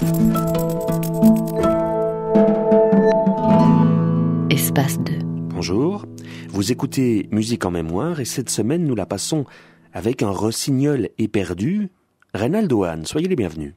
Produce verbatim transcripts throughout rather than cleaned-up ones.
Espace deux. Bonjour, vous écoutez Musique en mémoire et cette semaine nous la passons avec un rossignol éperdu, Reynaldo Hahn. Soyez les bienvenus.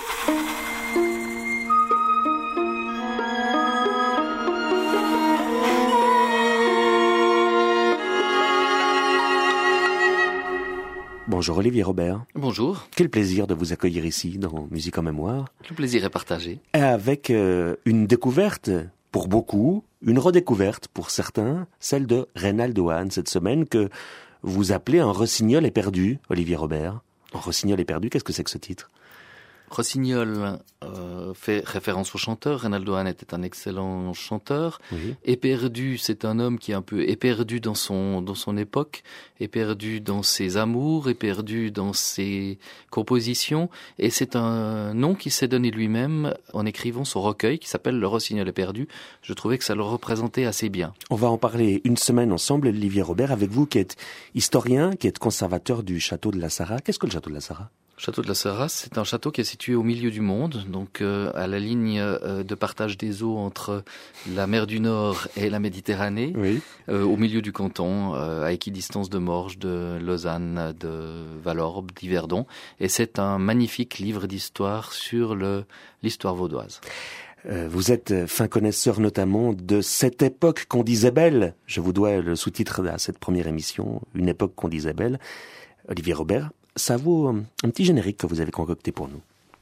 Bonjour Olivier Robert. Bonjour. Quel plaisir de vous accueillir ici dans Musique en mémoire. Le plaisir est partagé. Avec euh, une découverte pour beaucoup, une redécouverte pour certains, celle de Reynaldo Hahn cette semaine que vous appelez un rossignol éperdu, Olivier Robert. Un rossignol éperdu, qu'est-ce que c'est que ce titre ? Rossignol euh, fait référence au chanteur. Reynaldo Hahn était un excellent chanteur. Oui. Éperdu, c'est un homme qui est un peu éperdu dans son dans son époque, éperdu dans ses amours, éperdu dans ses compositions. Et c'est un nom qu'il s'est donné lui-même en écrivant son recueil qui s'appelle Le Rossignol éperdu. Je trouvais que ça le représentait assez bien. On va en parler une semaine ensemble, Olivier Robert, avec vous qui êtes historien, qui êtes conservateur du château de la Sarraz. Qu'est-ce que le château de la Sarraz ? Le château de la Sarraz, c'est un château qui est situé au milieu du monde, donc euh, à la ligne euh, de partage des eaux entre la mer du Nord et la Méditerranée, Oui. euh, au milieu du canton, euh, à équidistance de Morges, de Lausanne, de Vallorbe, d'Yverdon. Et c'est un magnifique livre d'histoire sur le, l'histoire vaudoise. Euh, vous êtes fin connaisseur notamment de cette époque qu'on disait belle. Je vous dois le sous-titre à cette première émission, Une époque qu'on disait belle. Olivier Robert, ça vaut un petit générique que vous avez concocté pour nous.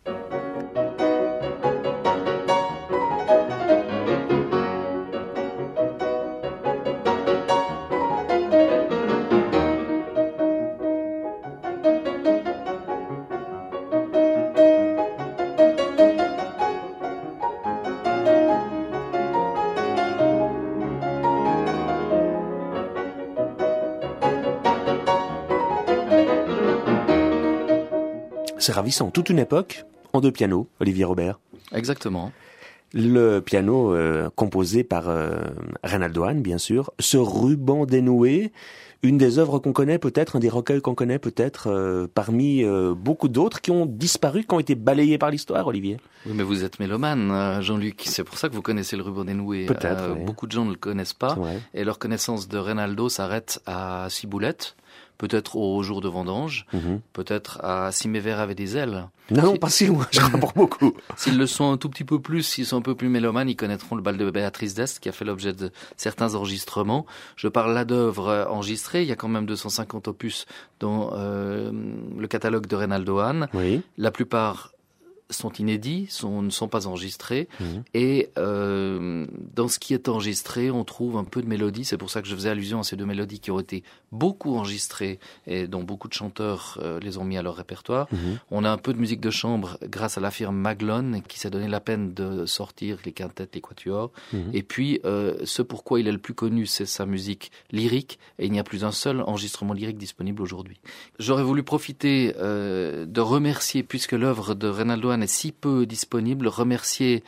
C'est ravissant. Toute une époque en deux pianos, Olivier Robert. Exactement. Le piano euh, composé par euh, Reynaldo Hahn, bien sûr. Ce ruban dénoué, une des œuvres qu'on connaît peut-être, un des recueils qu'on connaît peut-être, euh, parmi euh, beaucoup d'autres qui ont disparu, qui ont été balayés par l'histoire, Olivier. Oui, mais vous êtes mélomane, Jean-Luc. C'est pour ça que vous connaissez le ruban dénoué. Peut-être, euh, oui. Beaucoup de gens ne le connaissent pas. C'est vrai. Et leur connaissance de Reynaldo s'arrête à Ciboulette. Peut-être au jour de vendange, Mm-hmm. peut-être à Si mes vers avaient des ailes. Non, non, pas si loin, je crois pour beaucoup. S'ils le sont un tout petit peu plus, s'ils sont un peu plus mélomanes, ils connaîtront le bal de Béatrice d'Est qui a fait l'objet de certains enregistrements. Je parle là d'œuvres enregistrées, il y a quand même deux cent cinquante opus dans euh, le catalogue de Reynaldo Hahn. Oui. La plupart sont inédits, sont, ne sont pas enregistrés. Mmh. Et euh, dans ce qui est enregistré, on trouve un peu de mélodie. C'est pour ça que je faisais allusion à ces deux mélodies qui ont été beaucoup enregistrées et dont beaucoup de chanteurs euh, les ont mis à leur répertoire. Mmh. On a un peu de musique de chambre grâce à la firme Maglone qui s'est donné la peine de sortir les quintettes, les quatuors. Mmh. Et puis, euh, ce pourquoi il est le plus connu, c'est sa musique lyrique. Et il n'y a plus un seul enregistrement lyrique disponible aujourd'hui. J'aurais voulu profiter euh, de remercier, puisque l'œuvre de Reynaldo Hahn est si peu disponible, remercier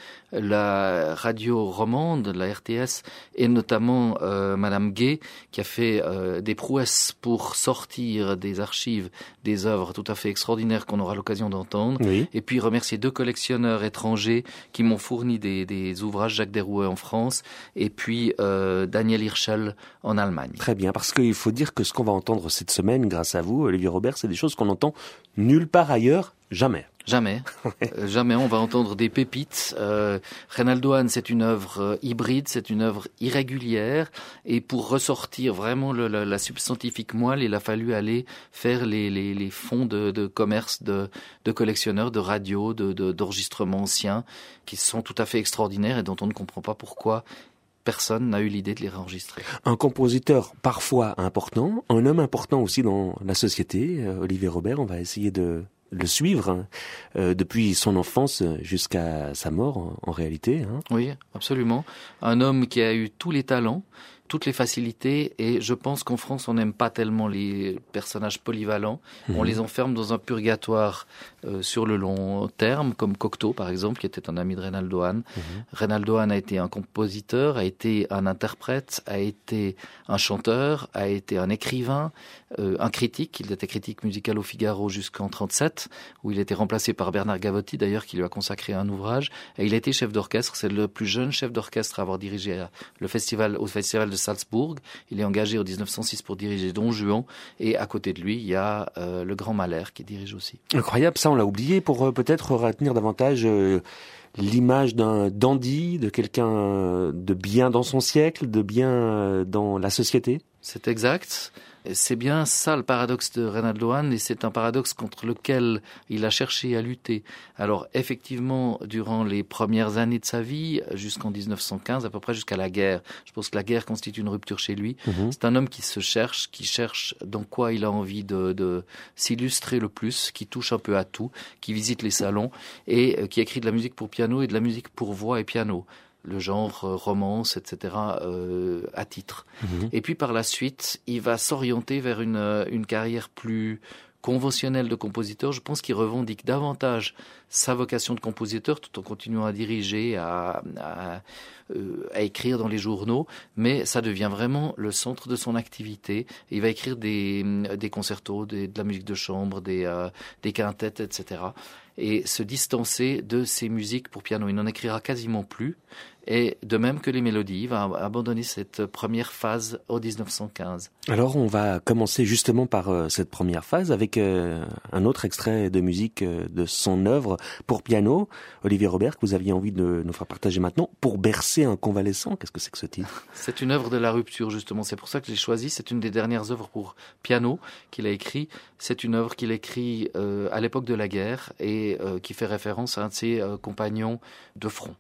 la radio romande, la R T S, et notamment euh, Madame Gay, qui a fait euh, des prouesses pour sortir des archives des œuvres tout à fait extraordinaires qu'on aura l'occasion d'entendre. Oui. Et puis remercier deux collectionneurs étrangers qui m'ont fourni des, des ouvrages, Jacques Desrouet en France, et puis euh, Daniel Hirschel en Allemagne. Très bien, parce qu'il faut dire que ce qu'on va entendre cette semaine, grâce à vous, Olivier Robert, c'est des choses qu'on entend nulle part ailleurs, jamais. Jamais, euh, jamais on va entendre des pépites. Euh, Reynaldo Hahn, c'est une œuvre euh, hybride, c'est une œuvre irrégulière, et pour ressortir vraiment le, la, la substantifique moelle, il a fallu aller faire les, les, les fonds de, de commerce de, de collectionneurs, de radios, de, de, d'enregistrements anciens, qui sont tout à fait extraordinaires et dont on ne comprend pas pourquoi personne n'a eu l'idée de les réenregistrer. Un compositeur parfois important, un homme important aussi dans la société, euh, Olivier Robert, on va essayer de le suivre hein, euh, depuis son enfance jusqu'à sa mort en, en réalité. Hein. Oui, absolument. Un homme qui a eu tous les talents, toutes les facilités. Et je pense qu'en France, on n'aime pas tellement les personnages polyvalents. Mmh. On les enferme dans un purgatoire euh, sur le long terme, comme Cocteau, par exemple, qui était un ami de Reynaldo Hahn. Mmh. Reynaldo Hahn a été un compositeur, a été un interprète, a été un chanteur, a été un écrivain, euh, un critique. Il était critique musical au Figaro jusqu'en trente-sept, où il était remplacé par Bernard Gavotti, d'ailleurs, qui lui a consacré un ouvrage. Et il a été chef d'orchestre. C'est le plus jeune chef d'orchestre à avoir dirigé le festival, au festival de Salzbourg. Il est engagé en dix-neuf cent six pour diriger Don Juan. Et à côté de lui, il y a euh, le Grand Mahler qui dirige aussi. Incroyable, ça on l'a oublié, pour euh, peut-être retenir davantage euh, l'image d'un dandy, de quelqu'un de bien dans son siècle, de bien euh, dans la société. C'est exact. C'est bien ça le paradoxe de Reynaldo Hahn, et c'est un paradoxe contre lequel il a cherché à lutter. Alors effectivement, durant les premières années de sa vie, jusqu'en dix-neuf cent quinze, à peu près jusqu'à la guerre, je pense que la guerre constitue une rupture chez lui. Mmh. C'est un homme qui se cherche, qui cherche dans quoi il a envie de, de s'illustrer le plus, qui touche un peu à tout, qui visite les salons et qui écrit de la musique pour piano et de la musique pour voix et piano. Le genre euh, romance, et cetera, euh, à titre. Mmh. Et puis par la suite, il va s'orienter vers une, une carrière plus conventionnelle de compositeur. Je pense qu'il revendique davantage sa vocation de compositeur tout en continuant à diriger, à, à, euh, à écrire dans les journaux, mais ça devient vraiment le centre de son activité. Il va écrire des, des concertos, des, de la musique de chambre, des, euh, des quintettes, et cetera, et se distancer de ses musiques pour piano. Il n'en écrira quasiment plus. Et de même que les mélodies, il va abandonner cette première phase en dix-neuf cent quinze. Alors on va commencer justement par euh, cette première phase avec euh, un autre extrait de musique euh, de son œuvre pour piano. Olivier Robert, que vous aviez envie de nous faire partager maintenant, Pour bercer un convalescent. Qu'est-ce que c'est que ce titre ? C'est une œuvre de la rupture justement, c'est pour ça que j'ai choisi. C'est une des dernières œuvres pour piano qu'il a écrit. C'est une œuvre qu'il écrit euh, à l'époque de la guerre et euh, qui fait référence à un de ses euh, compagnons de front.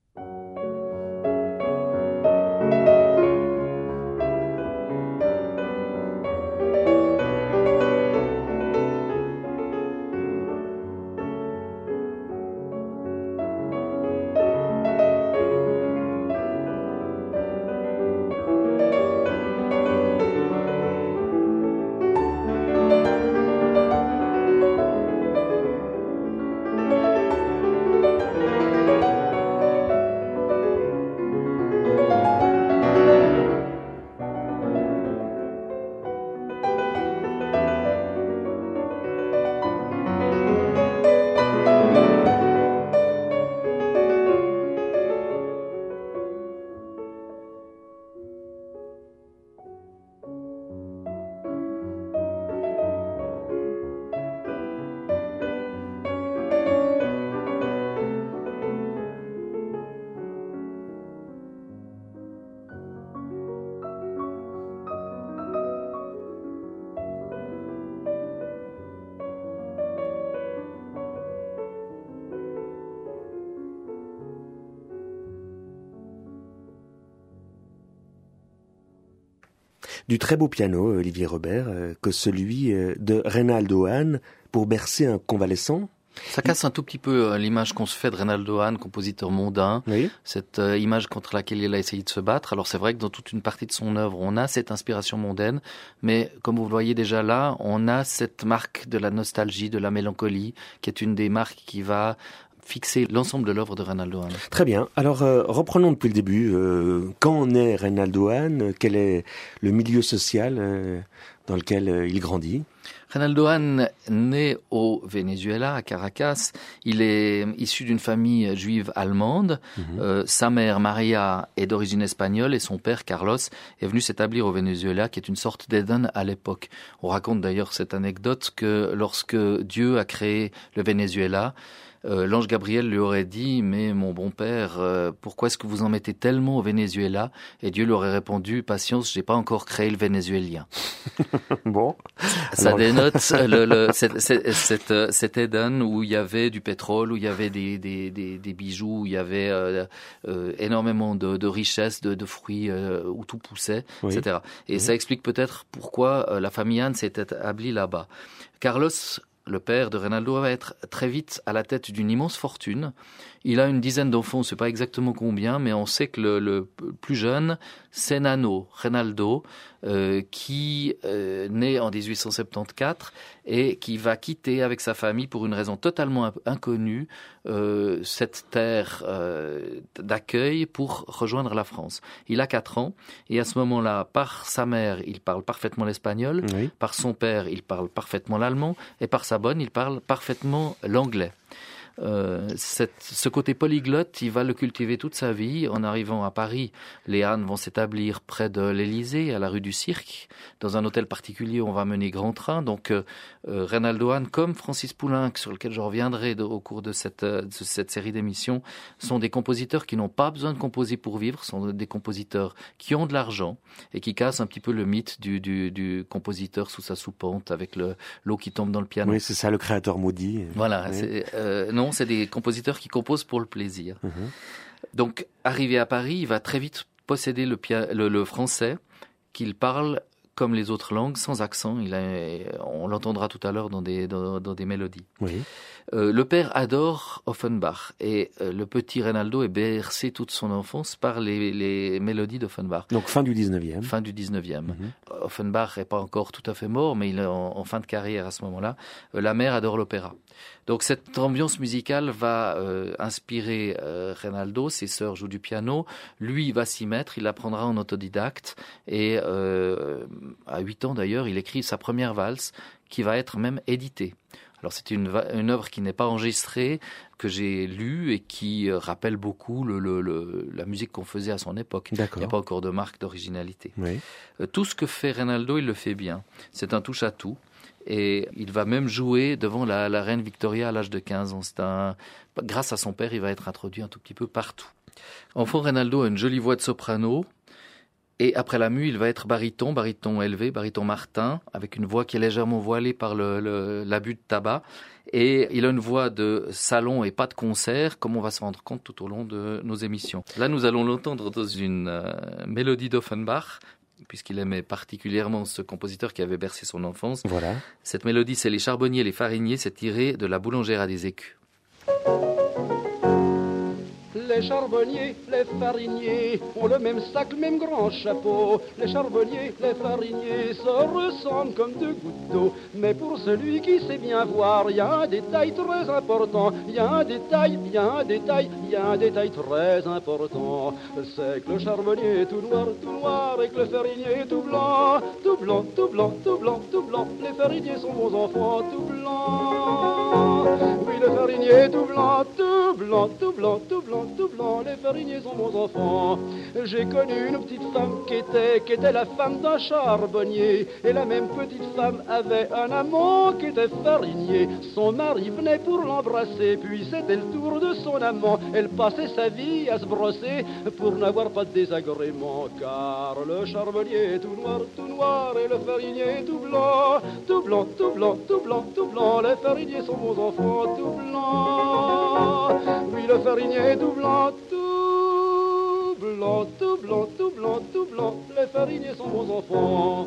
Du très beau piano, Olivier Robert, euh, que celui euh, de Reynaldo Hahn, Pour bercer un convalescent. Ça casse un tout petit peu euh, l'image qu'on se fait de Reynaldo Hahn, compositeur mondain, oui. Cette euh, image contre laquelle il a essayé de se battre. Alors c'est vrai que dans toute une partie de son œuvre, on a cette inspiration mondaine, mais comme vous le voyez déjà là, on a cette marque de la nostalgie, de la mélancolie, qui est une des marques qui va fixer l'ensemble de l'œuvre de Reynaldo Hahn. Très bien. Alors, euh, reprenons depuis le début. Euh, quand naît Reynaldo Hahn ? Quel est le milieu social euh, dans lequel euh, il grandit ? Reynaldo Hahn naît au Venezuela, à Caracas. Il est issu d'une famille juive allemande. Mmh. Euh, sa mère, Maria, est d'origine espagnole et son père, Carlos, est venu s'établir au Venezuela, qui est une sorte d'Éden à l'époque. On raconte d'ailleurs cette anecdote que lorsque Dieu a créé le Venezuela, Euh, l'ange Gabriel lui aurait dit « Mais mon bon père, euh, pourquoi est-ce que vous en mettez tellement au Venezuela ?» Et Dieu lui aurait répondu « Patience, j'ai pas encore créé le vénézuélien. » Bon. Ça alors... dénote le, le, cet, cet, cet, cet Éden où il y avait du pétrole, où il y avait des, des, des, des bijoux, où il y avait euh, euh, énormément de, de richesses, de, de fruits, euh, où tout poussait, oui. et cetera. Et oui. Ça explique peut-être pourquoi euh, la famille Hahn s'est établie là-bas. Carlos, le père de Reinaldo, va être très vite à la tête d'une immense fortune. Il a une dizaine d'enfants, on ne sait pas exactement combien, mais on sait que le, le plus jeune, c'est Nano, Reinaldo, euh, qui euh, naît en dix-huit cent soixante-quatorze et qui va quitter avec sa famille pour une raison totalement inconnue euh, cette terre euh, d'accueil pour rejoindre la France. Il a quatre ans et à ce moment-là, par sa mère, il parle parfaitement l'espagnol, oui. Par son père, il parle parfaitement l'allemand et par sa bonne, il parle parfaitement l'anglais. Euh, cette, ce côté polyglotte, il va le cultiver toute sa vie. En arrivant à Paris, les Hahn vont s'établir près de l'Élysée, à la rue du Cirque, dans un hôtel particulier où on va mener grand train. Donc, euh, euh, Reinaldo Hahn, comme Francis Poulenc, sur lequel je reviendrai de, au cours de cette, de cette série d'émissions, sont des compositeurs qui n'ont pas besoin de composer pour vivre, sont des compositeurs qui ont de l'argent et qui cassent un petit peu le mythe du, du, du compositeur sous sa soupente avec le, l'eau qui tombe dans le piano. Oui, c'est ça, le créateur maudit. Voilà, oui. c'est, euh, non, c'est des compositeurs qui composent pour le plaisir. Mmh. Donc, arrivé à Paris, il va très vite posséder le, pia- le, le français, qu'il parle comme les autres langues, sans accent. Il a, on l'entendra tout à l'heure dans des, dans, dans des mélodies. Oui. Euh, le père adore Offenbach et euh, le petit Reinaldo est bercé toute son enfance par les, les mélodies d'Offenbach. Donc fin du dix-neuvième. Fin du dix-neuvième. Mm-hmm. Offenbach n'est pas encore tout à fait mort, mais il est en, en fin de carrière à ce moment-là. Euh, la mère adore l'opéra. Donc cette ambiance musicale va euh, inspirer euh, Reinaldo. Ses sœurs jouent du piano. Lui, il va s'y mettre. Il apprendra en autodidacte. Et euh, à huit ans d'ailleurs, il écrit sa première valse qui va être même éditée. Alors c'est une, une œuvre qui n'est pas enregistrée, que j'ai lue et qui euh, rappelle beaucoup le, le, le, la musique qu'on faisait à son époque. D'accord. Il n'y a pas encore de marque d'originalité. Oui. Euh, tout ce que fait Reinaldo, il le fait bien. C'est un touche-à-tout. Et il va même jouer devant la, la reine Victoria à l'âge de quinze ans. C'est un, grâce à son père, il va être introduit un tout petit peu partout. Enfant, Reinaldo a une jolie voix de soprano. Et après la mue, il va être baryton, baryton élevé, baryton Martin, avec une voix qui est légèrement voilée par le, le, l'abus de tabac. Et il a une voix de salon et pas de concert, comme on va se rendre compte tout au long de nos émissions. Là, nous allons l'entendre dans une euh, mélodie d'Offenbach, puisqu'il aimait particulièrement ce compositeur qui avait bercé son enfance. Voilà. Cette mélodie, c'est Les charbonniers, les fariniers, c'est tiré de La boulangère à des écus. Les charbonniers, les fariniers ont le même sac, le même grand chapeau. Les charbonniers, les fariniers se ressemblent comme deux gouttes d'eau. Mais pour celui qui sait bien voir, il y a un détail très important. Il y a un détail, il y a un détail, il y a un détail très important. C'est que le charbonnier est tout noir, tout noir, et que le farinier est tout blanc. Tout blanc, tout blanc, tout blanc, tout blanc. Les fariniers sont bons enfants, tout blanc. Oui, le farinier est tout blanc, tout blanc, tout blanc, tout blanc, tout blanc. Les fariniers sont bons enfants. J'ai connu une petite femme qui était, qui était la femme d'un charbonnier. Et la même petite femme avait un amant qui était farinier. Son mari venait pour l'embrasser, puis c'était le tour de son amant. Elle passait sa vie à se brosser pour n'avoir pas de désagrément. Car le charbonnier est tout noir, tout noir, et le farinier est tout blanc. Tout blanc, tout blanc, tout blanc, tout blanc. Les fariniers sont bons enfants, tout blanc. Oui, le farinier est tout blanc, tout blanc, tout blanc, tout blanc, tout blanc. Les fariniers sont bons enfants.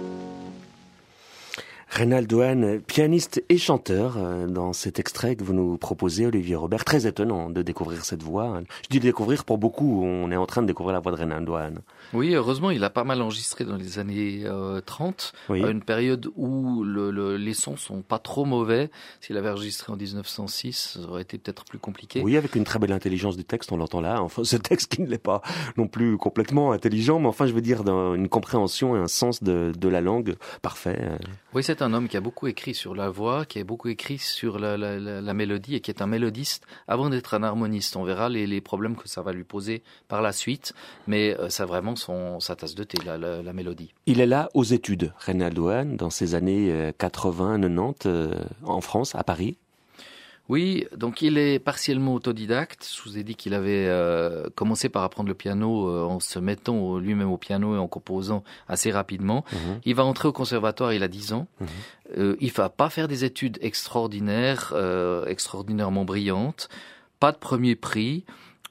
Reinaldo Hahn, pianiste et chanteur, dans cet extrait que vous nous proposez, Olivier Robert. Très étonnant de découvrir cette voix. Je dis découvrir pour beaucoup, on est en train de découvrir la voix de Reinaldo Hahn. Oui, heureusement, il a pas mal enregistré dans les années euh, trente, oui. à une période où le, le, les sons sont pas trop mauvais. S'il avait enregistré en dix-neuf cent six, ça aurait été peut-être plus compliqué. Oui, avec une très belle intelligence du texte, on l'entend là. Enfin, ce texte qui ne l'est pas non plus complètement intelligent, mais enfin, je veux dire, dans une compréhension et un sens de, de la langue parfait. Oui, c'est un homme qui a beaucoup écrit sur la voix, qui a beaucoup écrit sur la, la, la, la mélodie et qui est un mélodiste avant d'être un harmoniste. On verra les, les problèmes que ça va lui poser par la suite, mais euh, c'est vraiment son, sa tasse de thé, la, la, la mélodie. Il est là aux études, Reinaldo Hahn, dans ces années quatre-vingts, quatre-vingt-dix, euh, en France, à Paris. Oui, donc il est partiellement autodidacte. Je vous ai dit qu'il avait euh, commencé par apprendre le piano euh, en se mettant lui-même au piano et en composant assez rapidement. Mmh. Il va entrer au conservatoire, il a dix ans. Mmh. Euh, il va pas faire des études extraordinaires, euh, extraordinairement brillantes. Pas de premier prix.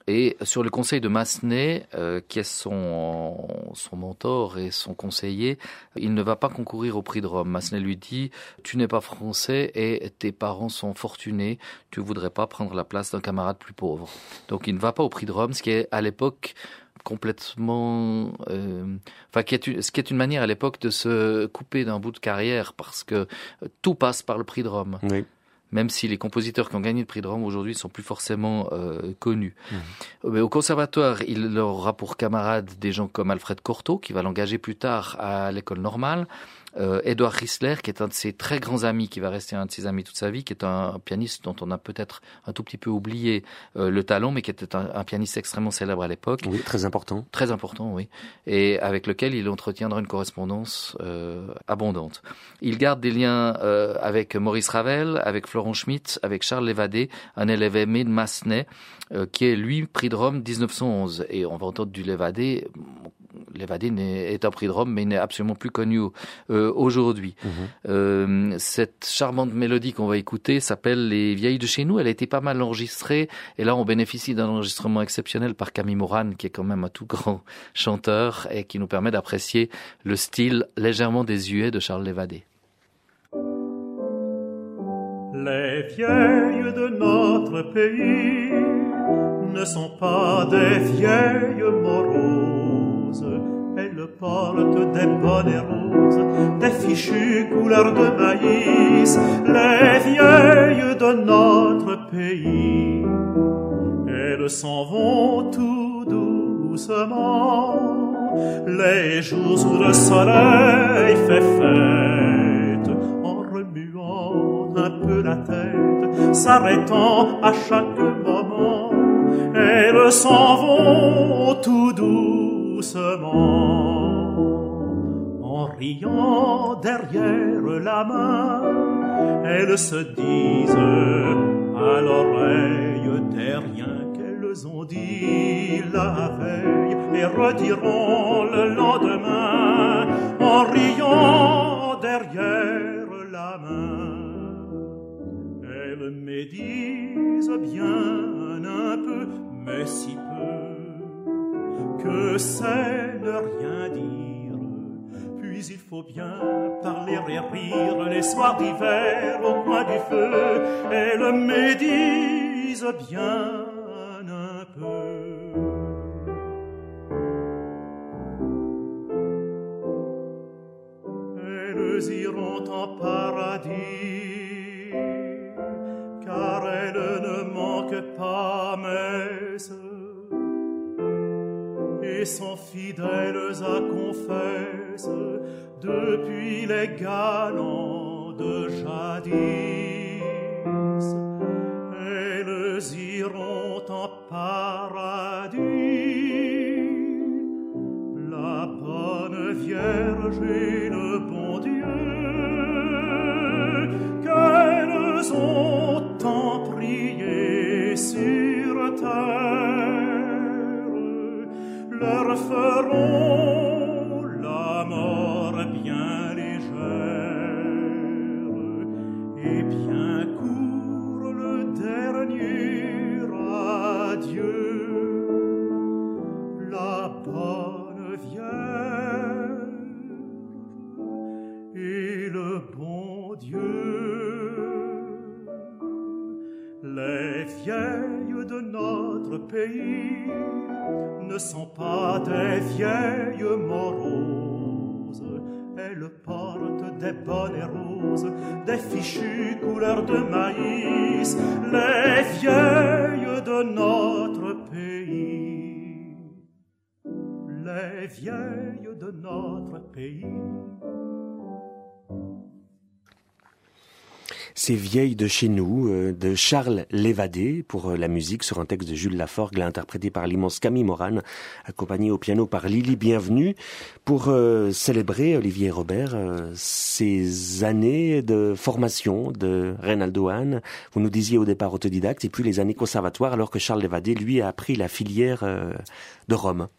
Et sur le conseil de Massenet, euh, qui est son, son mentor et son conseiller, il ne va pas concourir au prix de Rome. Massenet lui dit « Tu n'es pas français et tes parents sont fortunés, tu ne voudrais pas prendre la place d'un camarade plus pauvre. » Donc il ne va pas au prix de Rome, ce qui est à l'époque complètement... Euh, enfin, qui est une, ce qui est une manière à l'époque de se couper d'un bout de carrière, parce que tout passe par le prix de Rome. Oui. Même si les compositeurs qui ont gagné le prix de Rome aujourd'hui sont plus forcément euh, connus. Mmh. Mais au conservatoire, il aura pour camarades des gens comme Alfred Cortot, qui va l'engager plus tard à l'école normale. Euh, Édouard Rissler, qui est un de ses très grands amis, qui va rester un de ses amis toute sa vie, qui est un, un pianiste dont on a peut-être un tout petit peu oublié euh, le talent, mais qui était un, un pianiste extrêmement célèbre à l'époque. Oui, très important. Très important, oui. Et avec lequel il entretiendra une correspondance euh, abondante. Il garde des liens euh, avec Maurice Ravel, avec Florent Schmitt, avec Charles Lévadé, un élève aimé de Massenet, euh, qui est, lui, prix de Rome dix-neuf cent onze. Et on va entendre du Lévadé... Lévadé est un prix de Rome, mais il n'est absolument plus connu euh, aujourd'hui. Mmh. Euh, cette charmante mélodie qu'on va écouter s'appelle Les Vieilles de chez nous. Elle a été pas mal enregistrée, et là on bénéficie d'un enregistrement exceptionnel par Camille Morane, qui est quand même un tout grand chanteur et qui nous permet d'apprécier le style légèrement désuet de Charles Lévadé. Les vieilles de notre pays ne sont pas des vieilles moroses. Elles portent des bonnets roses, des fichus couleur de maïs. Les vieilles de notre pays, elles s'en vont tout doucement. Les jours où le soleil fait fête, en remuant un peu la tête, s'arrêtant à chaque moment. Elles s'en vont tout doucement, en riant derrière la main. Elles se disent à l'oreille des riens qu'elles ont dit la veille, et rediront le lendemain, en riant derrière la main. Elles médisent bien un peu, mais si peu, que c'est ne rien dire. Puis il faut bien parler et rire les soirs d'hiver au coin du feu. Elles médisent bien un peu. Elles iront en paradis, car elles ne manquent pas messe, et sont fidèles à confesse depuis les galants de jadis. Elles iront en paradis, la bonne Vierge et le bon Dieu, qu'elles ont tant prié sur terre, leur feront la mort bien légère, et bien court le dernier adieu. La bonne Vierge et le bon Dieu. Les vieilles de notre pays ne sont pas des vieilles moroses. Elles portent des bonnets roses, des fichus couleur de maïs. Les vieilles de notre pays, les vieilles de notre pays. Ces vieilles de chez nous, euh, de Charles Lévadé, pour euh, la musique sur un texte de Jules Laforgue, interprété par l'immense Camille Morane, accompagné au piano par Lily Bienvenue, pour euh, célébrer, Olivier Robert, euh, ces années de formation de Reynaldo Hahn. Vous nous disiez au départ autodidacte, et puis les années conservatoires, alors que Charles Lévadé, lui, a appris la filière euh, de Rome.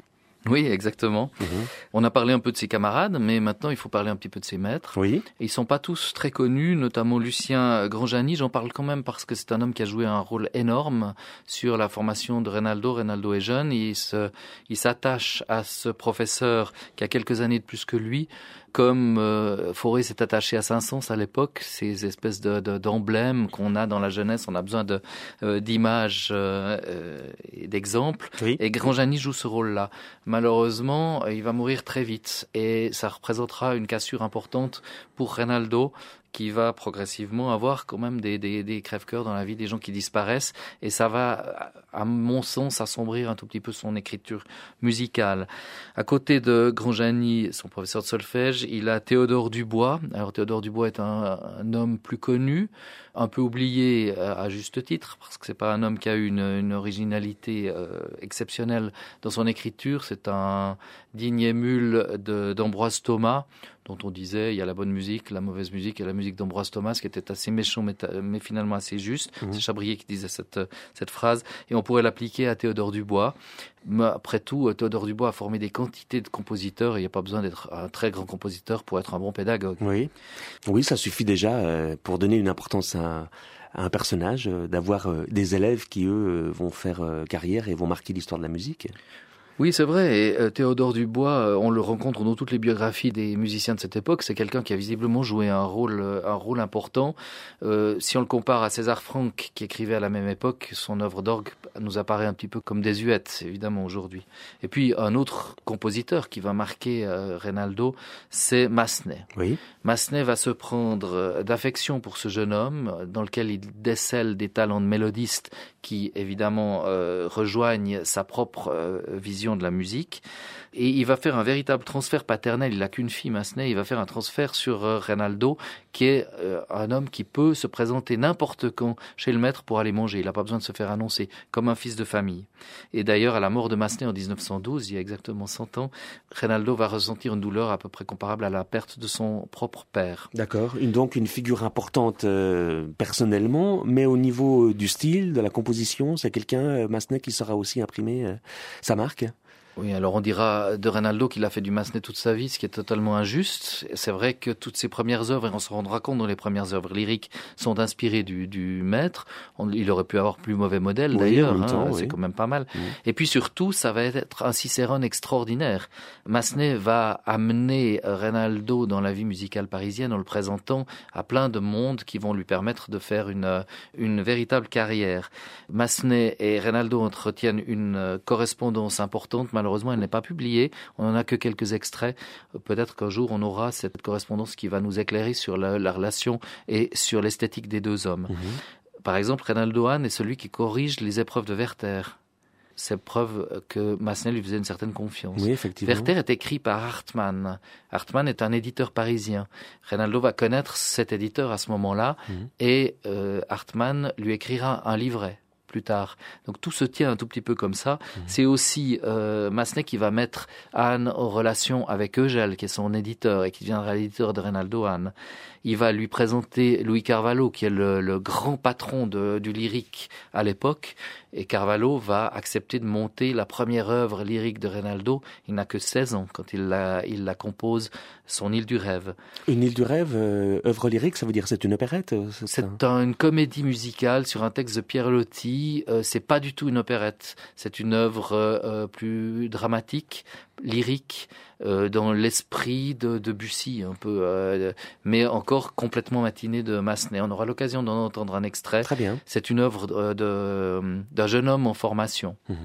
Oui, exactement. Mmh. On a parlé un peu de ses camarades, mais maintenant il faut parler un petit peu de ses maîtres. Oui. Et ils sont pas tous très connus, notamment Lucien Granjani. J'en parle quand même parce que c'est un homme qui a joué un rôle énorme sur la formation de Reynaldo. Reynaldo est jeune, il se, il s'attache à ce professeur qui a quelques années de plus que lui. Comme euh, Fauré s'est attaché à Saint-Saëns à l'époque, ces espèces de, de, d'emblèmes qu'on a dans la jeunesse, on a besoin de, euh, d'images euh, euh, et d'exemples. Oui. Et Granjani joue ce rôle-là. Malheureusement, il va mourir très vite et ça représentera une cassure importante pour Reynaldo, qui va progressivement avoir quand même des, des, des crève-cœurs dans la vie, des gens qui disparaissent, et ça va, à mon sens, assombrir un tout petit peu son écriture musicale. À côté de Granjani, son professeur de solfège, il a Théodore Dubois. Alors Théodore Dubois est un, un homme plus connu, un peu oublié à juste titre, parce que c'est pas un homme qui a eu une, une originalité euh, exceptionnelle dans son écriture. C'est un digne émule de, d'Ambroise Thomas, dont on disait il y a la bonne musique, la mauvaise musique et la musique d'Ambroise Thomas, qui était assez méchant mais, mais finalement assez juste. Mmh. C'est Chabrier qui disait cette, cette phrase, et on pourrait l'appliquer à Théodore Dubois. Mais après tout, Théodore Dubois a formé des quantités de compositeurs, et il n'y a pas besoin d'être un très grand compositeur pour être un bon pédagogue. Oui, oui, ça suffit déjà euh, pour donner une importance à, à un personnage, euh, d'avoir euh, des élèves qui, eux, euh, vont faire euh, carrière et vont marquer l'histoire de la musique. Oui, c'est vrai. Et euh, Théodore Dubois, euh, on le rencontre dans toutes les biographies des musiciens de cette époque. C'est quelqu'un qui a visiblement joué un rôle, un rôle important. Euh, si on le compare à César Franck, qui écrivait à la même époque, son œuvre d'orgue nous apparaît un petit peu comme désuète, évidemment, aujourd'hui. Et puis, un autre compositeur qui va marquer euh, Reynaldo, c'est Massenet. Oui. Massenet va se prendre d'affection pour ce jeune homme, dans lequel il décèle des talents de mélodiste qui, évidemment, euh, rejoignent sa propre euh, vision de la musique, et il va faire un véritable transfert paternel. Il n'a qu'une fille, Massenet. Il va faire un transfert sur euh, Reynaldo, qui est euh, un homme qui peut se présenter n'importe quand chez le maître pour aller manger. Il n'a pas besoin de se faire annoncer, comme un fils de famille. Et d'ailleurs, à la mort de Massenet en dix-neuf cent douze, il y a exactement cent ans, Reynaldo va ressentir une douleur à peu près comparable à la perte de son propre père. D'accord, une, donc une figure importante euh, personnellement, mais au niveau du style, de la composition, c'est quelqu'un, euh, Massenet, qui saura aussi imprimer euh, sa marque. Oui, alors on dira de Reynaldo qu'il a fait du Massenet toute sa vie, ce qui est totalement injuste. C'est vrai que toutes ses premières œuvres, et on se rendra compte dans les premières œuvres lyriques, sont inspirées du, du maître. On, il aurait pu avoir plus mauvais modèle, oui, d'ailleurs, hein, temps, c'est oui. quand même pas mal. Oui. Et puis surtout, ça va être un Cicérone extraordinaire. Massenet va amener Reynaldo dans la vie musicale parisienne en le présentant à plein de monde qui vont lui permettre de faire une, une véritable carrière. Massenet et Reynaldo entretiennent une correspondance importante. Malheureusement, elle n'est pas publiée. On n'en a que quelques extraits. Peut-être qu'un jour, on aura cette correspondance qui va nous éclairer sur la, la relation et sur l'esthétique des deux hommes. Mmh. Par exemple, Reynaldo Hahn est celui qui corrige les épreuves de Werther. C'est preuve que Massenet lui faisait une certaine confiance. Oui, effectivement. Werther est écrit par Hartmann. Hartmann est un éditeur parisien. Reynaldo va connaître cet éditeur à ce moment-là, mmh. et euh, Hartmann lui écrira un livret plus tard. Donc tout se tient un tout petit peu comme ça. Mmh. C'est aussi euh, Massenet qui va mettre Hahn en relation avec Eugel, qui est son éditeur et qui deviendra l'éditeur de Reynaldo Hahn. Il va lui présenter Louis Carvalho, qui est le, le grand patron de, du lyrique à l'époque. Et Carvalho va accepter de monter la première œuvre lyrique de Reynaldo. Il n'a que seize ans quand il la, il la compose, son Île du rêve. Une Île du rêve, euh, œuvre lyrique, ça veut dire c'est une opérette? C'est, c'est un... une comédie musicale sur un texte de Pierre Loti. Euh, c'est pas du tout une opérette. C'est une œuvre euh, plus dramatique, lyrique, euh, dans l'esprit de, de Bussy, un peu, euh, mais encore complètement matinée de Massenet. On aura l'occasion d'en entendre un extrait. Très bien. C'est une œuvre de, de, d'un jeune homme en formation. Mmh.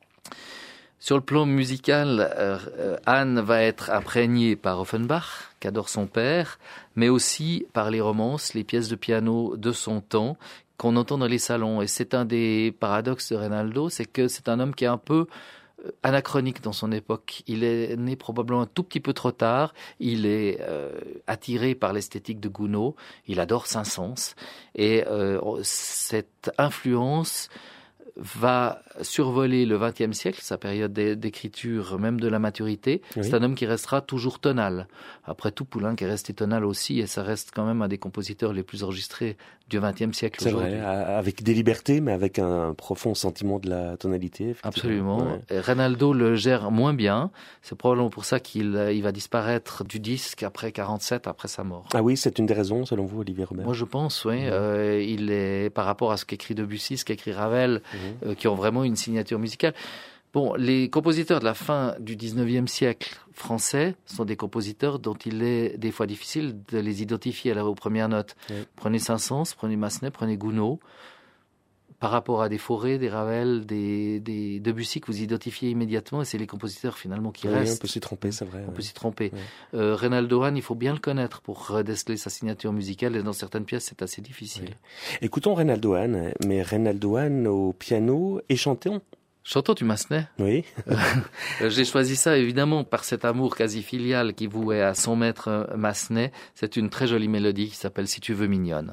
Sur le plan musical, euh, Hahn va être imprégné par Offenbach, qu'adore son père, mais aussi par les romances, les pièces de piano de son temps, qu'on entend dans les salons. Et c'est un des paradoxes de Reynaldo, c'est que c'est un homme qui est un peu anachronique dans son époque. Il est né probablement un tout petit peu trop tard. Il est euh, attiré par l'esthétique de Gounod. Il adore Saint-Saëns. Et euh, cette influence va survoler le vingtième siècle, sa période d'écriture, même de la maturité. Oui. C'est un homme qui restera toujours tonal. Après tout, Poulenc est resté tonal aussi, et ça reste quand même un des compositeurs les plus enregistrés du vingtième siècle aujourd'hui. C'est vrai, avec des libertés, mais avec un profond sentiment de la tonalité. Absolument. Ouais. Et Reynaldo le gère moins bien. C'est probablement pour ça qu'il il va disparaître du disque après quarante-sept, après sa mort. Ah oui, c'est une des raisons, selon vous, Olivier Robert? Moi, je pense, oui. Mmh. Euh, il est, par rapport à ce qu'écrit Debussy, ce qu'écrit Ravel, mmh. euh, qui ont vraiment une signature musicale. Bon, les compositeurs de la fin du dix-neuvième siècle français sont des compositeurs dont il est des fois difficile de les identifier aux premières notes. Oui. Prenez Saint-Saëns, prenez Massenet, prenez Gounod. Par rapport à des Fauré, des Ravel, des, des Debussy que vous identifiez immédiatement, et c'est les compositeurs finalement qui oui, restent. On peut s'y tromper, c'est vrai. On ouais. peut s'y tromper. Ouais. Euh, Reynaldo Hahn, il faut bien le connaître pour déceler sa signature musicale, et dans certaines pièces, c'est assez difficile. Oui. Écoutons Reynaldo Hahn, mais Reynaldo Hahn au piano et chantons. Chantons du Massenet. Oui. J'ai choisi ça évidemment par cet amour quasi filial qui vouait à son maître Massenet. C'est une très jolie mélodie qui s'appelle Si tu veux mignonne.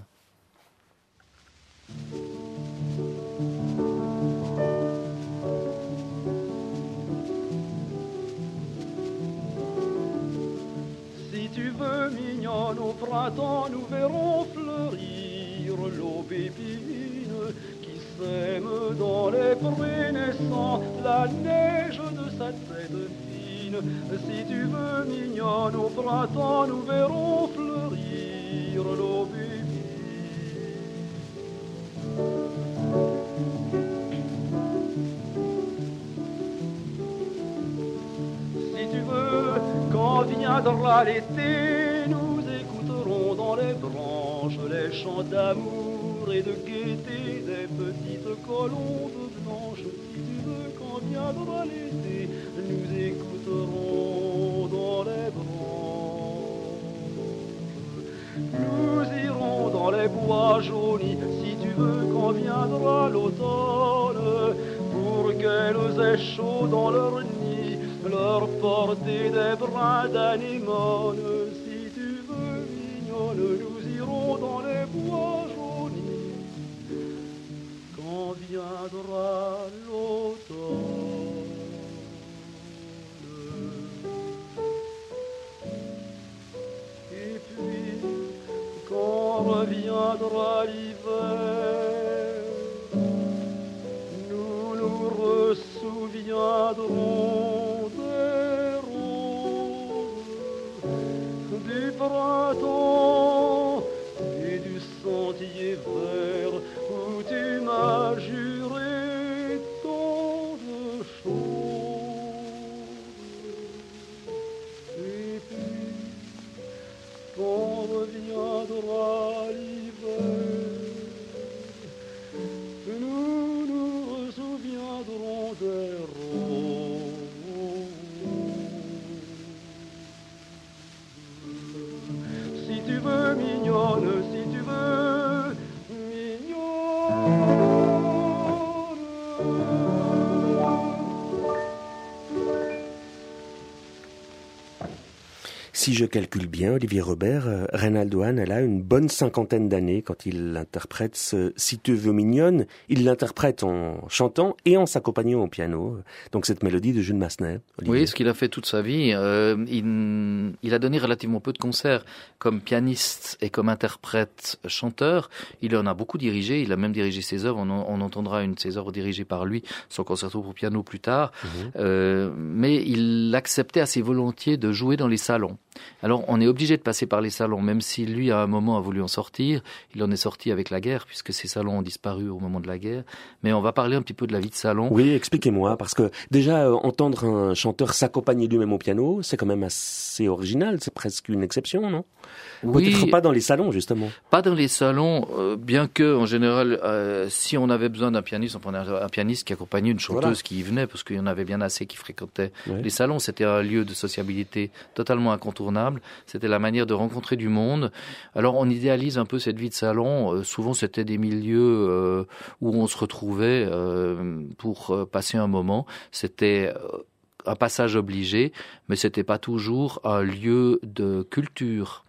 Si tu veux mignonne, au printemps nous verrons fleurir l'aubépine qui sème dans les prés naissants la neige de sa tête fine. Si tu veux mignonne, au printemps nous verrons fleurir l'aubépine. Si tu veux, quand viendra l'été, nous écouterons dans les branches les chants d'amour et de gaieté des petites colombes blanches. Si tu veux, quand viendra l'été, nous écouterons dans les branches. Nous irons dans les bois jaunis, si tu veux, quand viendra l'automne, pour qu'elles aient chaud dans leur nid, leur porter des brins d'anémone. Si tu veux, mignonne, nous irons dans les bois jaunis quand viendra l'automne. Et puis, quand reviendra l'hiver, nous nous ressouviendrons des roses, du printemps et du sentier vert où tu m'as juré tant de choses. Et puis, quand reviendra l'hiver, nous nous ressouviendrons des roses. Si tu veux, mignonne, si tu veux, mignonne. Si je calcule bien, Olivier Robert, euh, Reynaldo Hahn, elle a une bonne cinquantaine d'années quand il interprète ce « Si tu veux mignonne ». Il l'interprète en chantant et en s'accompagnant au piano. Donc cette mélodie de Jules Massenet. Olivier. Oui, ce qu'il a fait toute sa vie. Euh, il, il a donné relativement peu de concerts comme pianiste et comme interprète chanteur. Il en a beaucoup dirigé. Il a même dirigé ses œuvres. On, on entendra une de ses œuvres dirigées par lui, son concerto pour piano plus tard. Mmh. Euh, mais il acceptait assez volontiers de jouer dans les salons. Alors, on est obligé de passer par les salons, même si lui, à un moment, a voulu en sortir. Il en est sorti avec la guerre, puisque ces salons ont disparu au moment de la guerre. Mais on va parler un petit peu de la vie de salon. Oui, expliquez-moi, parce que déjà, euh, entendre un chanteur s'accompagner lui-même au piano, c'est quand même assez original, c'est presque une exception, non ? Oui, peut-être pas dans les salons, justement. Pas dans les salons, euh, bien que, en général, euh, si on avait besoin d'un pianiste, on prenait un pianiste qui accompagnait une chanteuse voilà. qui y venait, parce qu'il y en avait bien assez qui fréquentaient oui. les salons. C'était un lieu de sociabilité totalement incontournable. C'était la manière de rencontrer du monde. Alors, on idéalise un peu cette vie de salon. Euh, souvent, c'était des milieux euh, où on se retrouvait euh, pour euh, passer un moment. C'était euh, un passage obligé, mais c'était pas toujours un lieu de culture.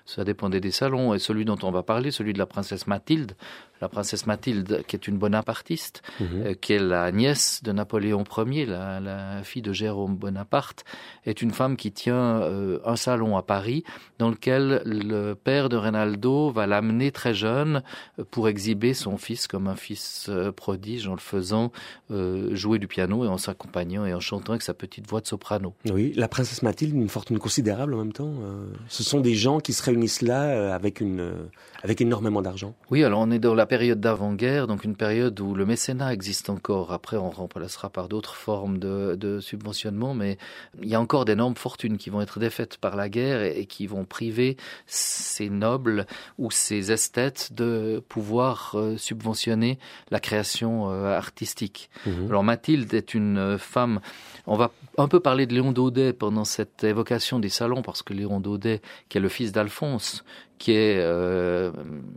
Ça dépendait des salons. Et celui dont on va parler, celui de la princesse Mathilde, la princesse Mathilde, qui est une bonapartiste, mmh. euh, qui est la nièce de Napoléon Ier, la, la fille de Jérôme Bonaparte, est une femme qui tient euh, un salon à Paris, dans lequel le père de Reynaldo va l'amener très jeune pour exhiber son fils comme un fils euh, prodige, en le faisant euh, jouer du piano et en s'accompagnant et en chantant avec sa petite voix de soprano. Oui, la princesse Mathilde, une fortune considérable en même temps. Euh, ce sont des gens qui se réunissent là euh, avec, une, euh, avec énormément d'argent. Oui, alors on est dans la période d'avant-guerre, donc une période où le mécénat existe encore. Après, on remplacera par d'autres formes de, de subventionnement, mais il y a encore d'énormes fortunes qui vont être défaites par la guerre et, et qui vont priver ces nobles ou ces esthètes de pouvoir euh, subventionner la création euh, artistique. Mmh. Alors Mathilde est une femme... On va un peu parler de Léon Daudet pendant cette évocation des salons, parce que Léon Daudet, qui est le fils d'Alphonse, qui est... Euh,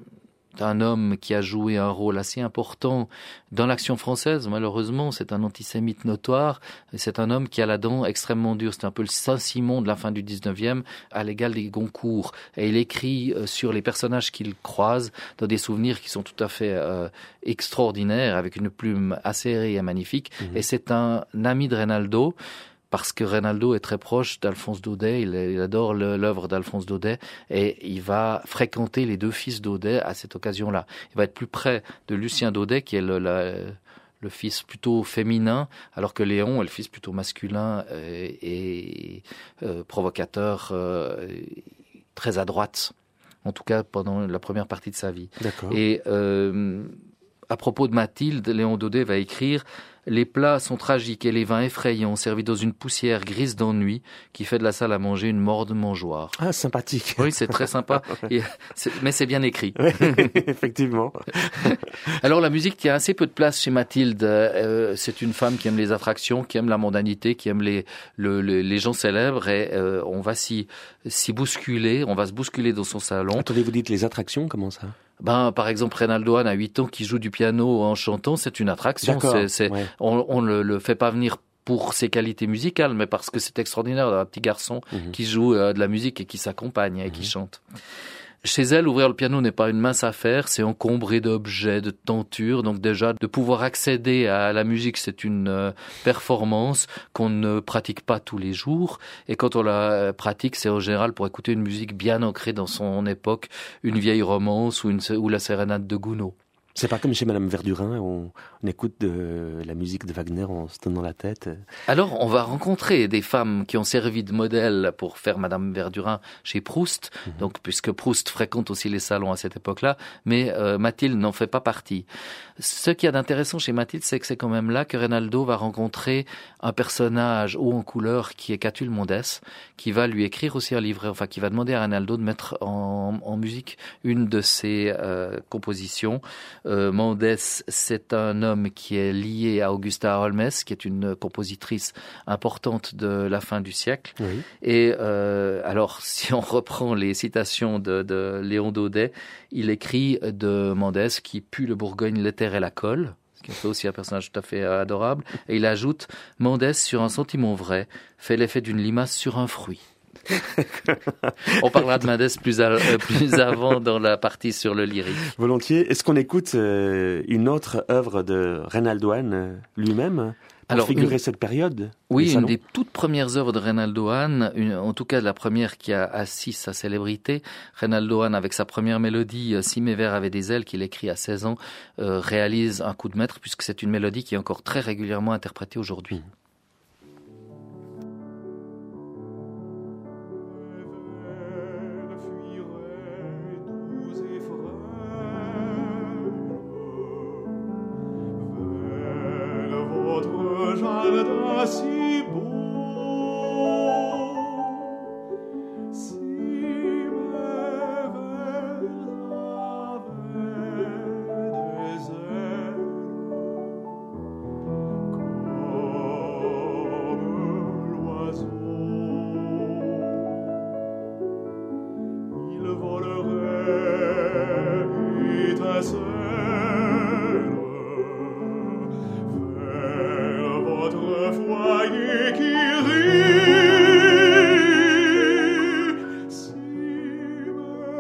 un homme qui a joué un rôle assez important dans l'action française. Malheureusement, c'est un antisémite notoire. C'est un homme qui a la dent extrêmement dure. C'est un peu le Saint-Simon de la fin du dix-neuvième, à l'égal des Goncourt. Et il écrit sur les personnages qu'il croise dans des souvenirs qui sont tout à fait euh, extraordinaires, avec une plume acérée et magnifique. Mmh. Et c'est un ami de Reynaldo, parce que Reynaldo est très proche d'Alphonse Daudet, il, il adore le, l'œuvre d'Alphonse Daudet, et il va fréquenter les deux fils Daudet à cette occasion-là. Il va être plus près de Lucien Daudet, qui est le, la, le fils plutôt féminin, alors que Léon est le fils plutôt masculin et, et euh, provocateur, euh, très à droite, en tout cas pendant la première partie de sa vie. D'accord. Et euh, à propos de Mathilde, Léon Daudet va écrire: les plats sont tragiques et les vins effrayants, servis dans une poussière grise d'ennui qui fait de la salle à manger une mort de mangeoire. Ah, sympathique. Oui, c'est très sympa, et c'est, mais c'est bien écrit. Oui, effectivement. Alors la musique tient assez peu de place chez Mathilde. Euh, c'est une femme qui aime les attractions, qui aime la mondanité, qui aime les, le, le, les gens célèbres, et euh, on va s'y, s'y bousculer, on va se bousculer dans son salon. Attendez, vous dites les attractions, comment ça ? Ben, par exemple, Reynaldo à huit ans qui joue du piano en chantant, c'est une attraction. D'accord, c'est, c'est, ouais. On, on le, le fait pas venir pour ses qualités musicales, mais parce que c'est extraordinaire d'avoir un petit garçon mmh. qui joue euh, de la musique et qui s'accompagne et mmh. qui chante. Chez elle, ouvrir le piano n'est pas une mince affaire, c'est encombré d'objets, de tentures, donc déjà de pouvoir accéder à la musique, c'est une euh, performance qu'on ne pratique pas tous les jours, et quand on la pratique, c'est en général pour écouter une musique bien ancrée dans son époque, une vieille romance ou, une, ou la sérénade de Gounod. C'est pas comme chez Madame Verdurin, on, on écoute de la musique de Wagner en se tenant la tête. Alors, on va rencontrer des femmes qui ont servi de modèle pour faire Madame Verdurin chez Proust, mmh. donc puisque Proust fréquente aussi les salons à cette époque-là, mais euh, Mathilde n'en fait pas partie. Ce qu'il y a d'intéressant chez Mathilde, c'est que c'est quand même là que Reynaldo va rencontrer un personnage haut en couleur qui est Catulle Mondès, qui va lui écrire aussi un livret, enfin qui va demander à Reynaldo de mettre en, en musique une de ses euh, compositions. Euh, Mondès, c'est un homme qui est lié à Augusta Holmes, qui est une compositrice importante de la fin du siècle. Oui. Et euh, alors, si on reprend les citations de, de Léon Daudet, il écrit de Mondès qui pue le Bourgogne, l'éther et la colle, ce qui est aussi un personnage tout à fait adorable. Et il ajoute « Mondès, sur un sentiment vrai, fait l'effet d'une limace sur un fruit ». On parlera de Mondès plus, à, euh, plus avant dans la partie sur le lyrique. Volontiers. Est-ce qu'on écoute euh, une autre œuvre de Reynaldoine euh, lui-même pour Alors, figurer une... cette période? Oui, une des toutes premières œuvres de Reynaldoine, une, en tout cas la première qui a assis sa célébrité. Reynaldoine, avec sa première mélodie, « Si mes vers avaient des ailes », qu'il écrit à seize ans, euh, réalise un coup de maître, puisque c'est une mélodie qui est encore très régulièrement interprétée aujourd'hui. Mmh. Si beau, si mes vers avaient des ailes, comme l'oiseau, il volerait étincelle vers votre foyer qui rit. Si mes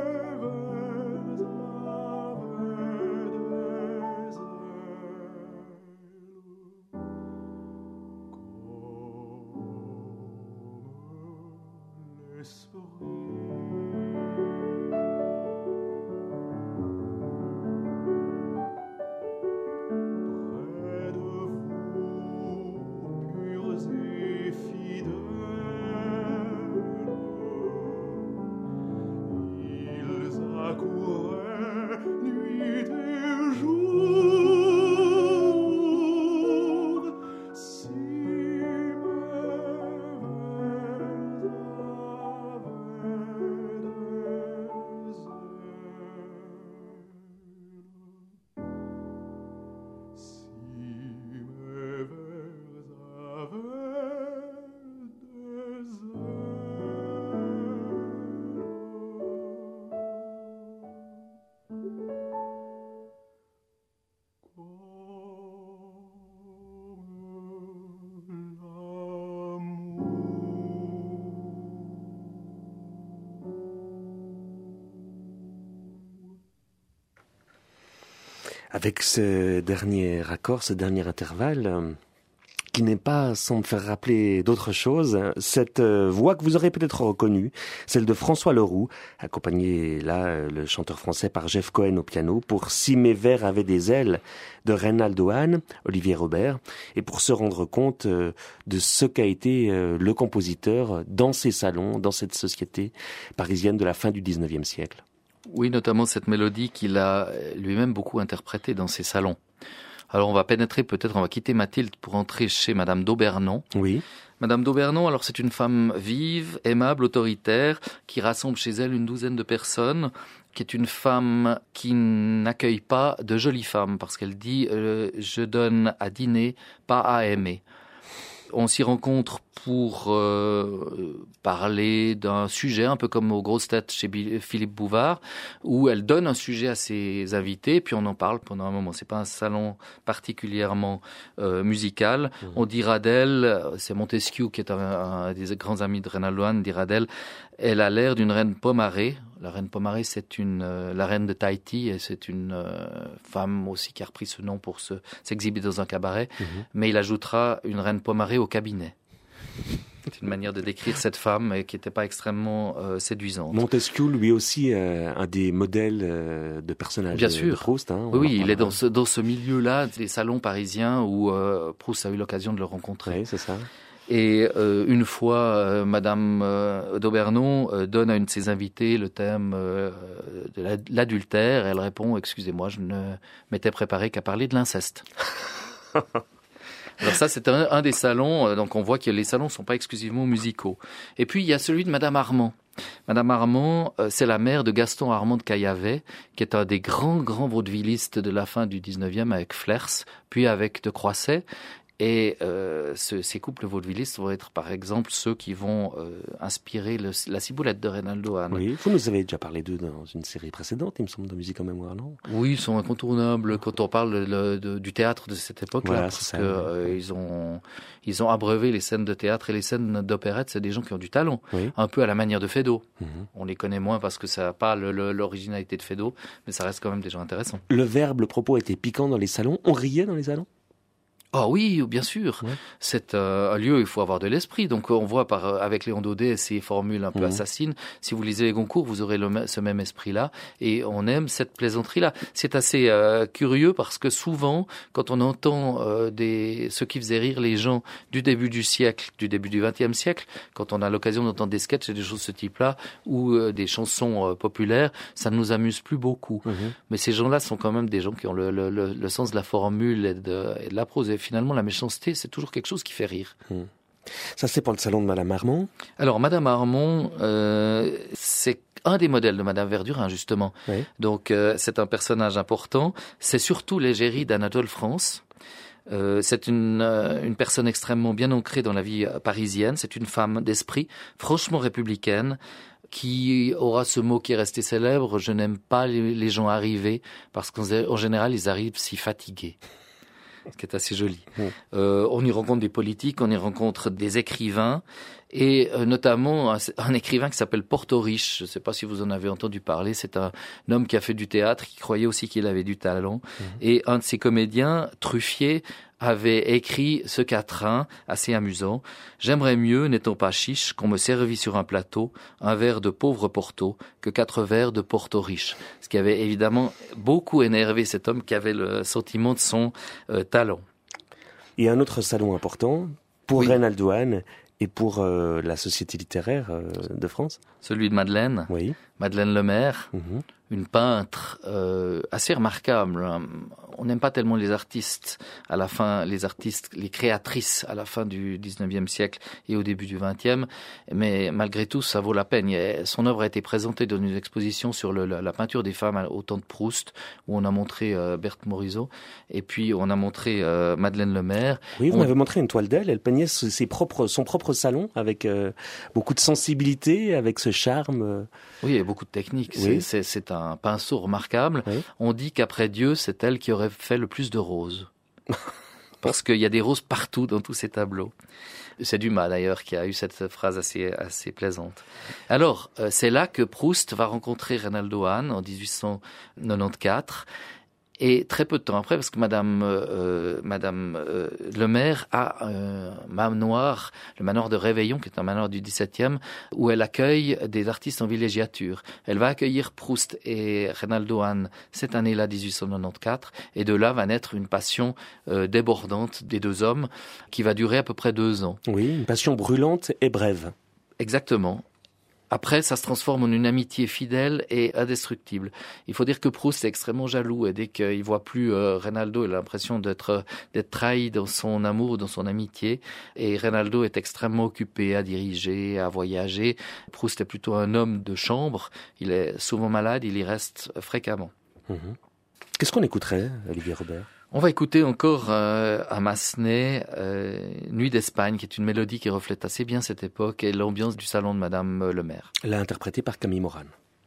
avec ce dernier accord, ce dernier intervalle, euh, qui n'est pas sans me faire rappeler d'autres choses, cette euh, voix que vous aurez peut-être reconnue, celle de François Leroux, accompagné là, euh, le chanteur français, par Jeff Cohen au piano, pour Si mes vers avaient des ailes, de Reynaldo Hahn, Olivier Robert, et pour se rendre compte euh, de ce qu'a été euh, le compositeur dans ces salons, dans cette société parisienne de la fin du dix-neuvième siècle. Oui, notamment cette mélodie qu'il a lui-même beaucoup interprétée dans ses salons. Alors on va pénétrer, peut-être on va quitter Mathilde pour entrer chez Madame d'Aubernon. Oui. Madame d'Aubernon, alors c'est une femme vive, aimable, autoritaire, qui rassemble chez elle une douzaine de personnes, qui est une femme qui n'accueille pas de jolies femmes, parce qu'elle dit euh, « je donne à dîner, pas à aimer ». On s'y rencontre pour euh, parler d'un sujet, un peu comme aux grosses têtes chez Philippe Bouvard, où elle donne un sujet à ses invités, puis on en parle pendant un moment. C'est pas un salon particulièrement euh, musical. Mmh. On dira d'elle, c'est Montesquieu qui est un, un des grands amis de Reynaldo Hahn, dira d'elle, elle a l'air d'une reine Pomaré. La reine Pomaré, c'est une euh, la reine de Tahiti, et c'est une euh, femme aussi qui a repris ce nom pour se, s'exhiber dans un cabaret. Mmh. Mais il ajoutera une reine Pomaré au cabinet. C'est une manière de décrire cette femme qui n'était pas extrêmement euh, séduisante. Montesquieu, lui aussi, euh, un des modèles euh, de personnages Bien de, sûr. de Proust. Hein, oui, oui, il est dans ce, dans ce milieu-là, des salons parisiens où euh, Proust a eu l'occasion de le rencontrer. Oui, c'est ça. Et euh, une fois, euh, Madame euh, d'Aubernon euh, donne à une de ses invitées le thème euh, de l'adultère. Elle répond « Excusez-moi, je ne m'étais préparée qu'à parler de l'inceste ». Alors ça, c'est un, un des salons, euh, donc on voit que les salons ne sont pas exclusivement musicaux. Et puis, il y a celui de Madame Armand. Madame Armand, euh, c'est la mère de Gaston Armand de Caillavet, qui est un des grands, grands vaudevillistes de la fin du dix-neuvième avec Flers, puis avec De Croisset. Et euh, ce, ces couples vaudevillistes vont être, par exemple, ceux qui vont euh, inspirer le, la ciboulette de Reynaldo Hahn. Oui, vous nous avez déjà parlé d'eux dans une série précédente, il me semble, de Musique en mémoire, non ? Oui, ils sont incontournables quand on parle de, de, du théâtre de cette époque-là, voilà, parce ça, que oui. euh, ils ont ils ont abreuvé les scènes de théâtre et les scènes d'opérette. C'est des gens qui ont du talent, oui. un peu à la manière de Feydeau. Mm-hmm. On les connaît moins parce que ça n'a pas le, le, l'originalité de Feydeau, mais ça reste quand même des gens intéressants. Le verbe, le propos était piquant dans les salons. On riait dans les salons ? Ah oh oui, bien sûr. Ouais. C'est euh, un lieu où il faut avoir de l'esprit. Donc on voit par avec Léon Daudet ces formules un peu mmh. assassines. Si vous lisez les Goncourt, vous aurez le, ce même esprit-là. Et on aime cette plaisanterie-là. C'est assez euh, curieux parce que souvent, quand on entend euh, des ce qui faisait rire les gens du début du siècle, du début du vingtième siècle, quand on a l'occasion d'entendre des sketchs et des choses de ce type-là, ou euh, des chansons euh, populaires, ça ne nous amuse plus beaucoup. Mmh. Mais ces gens-là sont quand même des gens qui ont le, le, le, le sens de la formule et de, et de la prose. Et finalement, la méchanceté, c'est toujours quelque chose qui fait rire. Mmh. Ça, c'est pour le salon de Madame Armand. Alors, Madame Armand, euh, c'est un des modèles de Madame Verdurin, justement. Oui. Donc, euh, c'est un personnage important. C'est surtout l'égérie d'Anatole France. Euh, c'est une, euh, une personne extrêmement bien ancrée dans la vie parisienne. C'est une femme d'esprit, franchement républicaine, qui aura ce mot qui est resté célèbre. Je n'aime pas les, les gens arrivés, parce qu'en général, ils arrivent si fatigués. Ce qui est assez joli. Mmh. Euh, on y rencontre des politiques, on y rencontre des écrivains, et euh, notamment un, un écrivain qui s'appelle Portoriche. Je ne sais pas si vous en avez entendu parler. C'est un, un homme qui a fait du théâtre, qui croyait aussi qu'il avait du talent. Mmh. Et un de ses comédiens, Truffier, avait écrit ce quatrain assez amusant. « J'aimerais mieux, n'étant pas chiche, qu'on me servit sur un plateau un verre de pauvre Porto que quatre verres de Porto riche. » Ce qui avait évidemment beaucoup énervé cet homme qui avait le sentiment de son euh, talent. Et un autre salon important pour oui. Reynaldo Hahn et pour euh, la Société littéraire euh, de France. Celui de Madeleine. Oui. Madeleine Lemaire. Mm-hmm. Une peintre euh, assez remarquable. On n'aime pas tellement les artistes à la fin, les artistes, les créatrices à la fin du dix-neuvième siècle et au début du vingtième, mais malgré tout, ça vaut la peine. Son œuvre a été présentée dans une exposition sur le, la, la peinture des femmes au temps de Proust, où on a montré euh, Berthe Morisot, et puis on a montré euh, Madeleine Lemaire. Oui, vous on... m'avez montré une toile d'elle. Elle peignait ses propres, son propre salon avec euh, beaucoup de sensibilité, avec ce charme. Euh... Oui, et beaucoup de technique. Oui. C'est, c'est, c'est un pinceau remarquable. Oui. On dit qu'après Dieu, c'est elle qui aurait fait le plus de roses. Parce qu'il y a des roses partout dans tous ces tableaux. C'est Dumas d'ailleurs qui a eu cette phrase assez, assez plaisante. Alors, euh, c'est là que Proust va rencontrer Reynaldo Hahn en dix-huit cent quatre-vingt-quatorze. Et très peu de temps après, parce que Madame, euh, Madame euh, le maire a un manoir, le manoir de Réveillon, qui est un manoir du dix-septième, où elle accueille des artistes en villégiature. Elle va accueillir Proust et Reynaldo Hahn cette année-là, dix-huit cent quatre-vingt-quatorze, et de là va naître une passion euh, débordante des deux hommes, qui va durer à peu près deux ans. Oui, une passion brûlante et brève. Exactement. Après, ça se transforme en une amitié fidèle et indestructible. Il faut dire que Proust est extrêmement jaloux et dès qu'il voit plus euh, Reynaldo, il a l'impression d'être d'être trahi dans son amour, dans son amitié. Et Reynaldo est extrêmement occupé à diriger, à voyager. Proust est plutôt un homme de chambre. Il est souvent malade, il y reste fréquemment. Mmh. Qu'est-ce qu'on écouterait, Olivier Robert ? On va écouter encore euh, à Massenet, euh, Nuit d'Espagne, qui est une mélodie qui reflète assez bien cette époque et l'ambiance du salon de Madame le maire. Elle est interprétée par Camille Moran.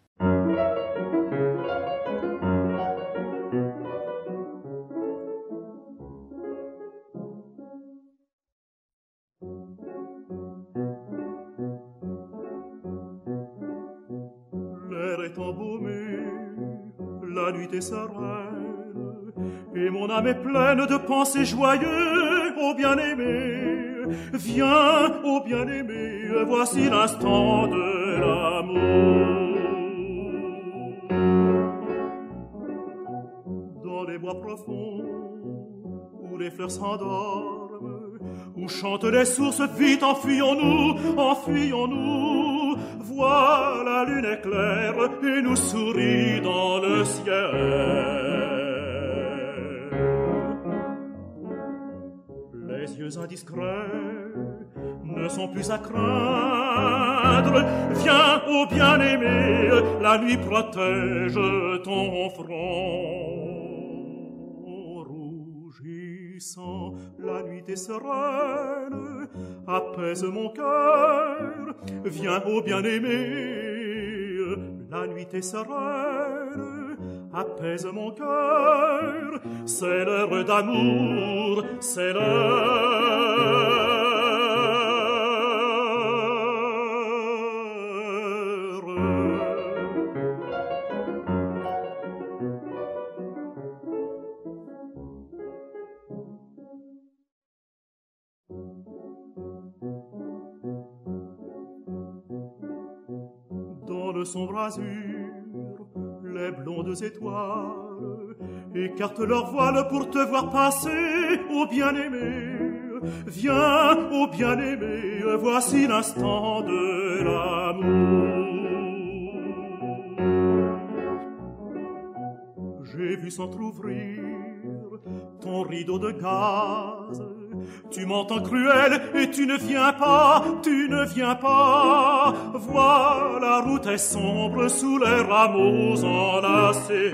L'air est embaumé, la nuit est sereine, et mon âme est pleine de pensées joyeuses. Ô bien-aimé, viens, ô bien-aimé, voici l'instant de l'amour. Dans les bois profonds, où les fleurs s'endorment, où chantent les sources, vite enfuyons-nous, enfuyons-nous. Vois la lune éclaire et nous sourit dans le ciel. Les yeux indiscrets ne sont plus à craindre. Viens, ô bien-aimé, la nuit protège ton front. Rougissant, la nuit est sereine, apaise mon cœur. Viens, ô bien-aimé, la nuit est sereine, apaise mon cœur. C'est l'heure d'amour, c'est l'heure. Dans le sombre azur, les blondes étoiles écartent leur voile pour te voir passer, ô bien-aimé. Viens, ô bien-aimé, voici l'instant de l'amour. J'ai vu s'entr'ouvrir ton rideau de gaz. Tu m'entends cruel et tu ne viens pas, tu ne viens pas. Vois, la route est sombre sous les rameaux enlacés.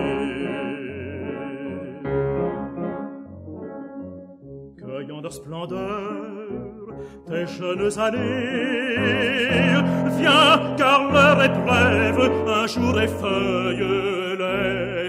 Cueillant leur splendeur tes jeunes années. Viens, car l'heure est brève, un jour effeuille les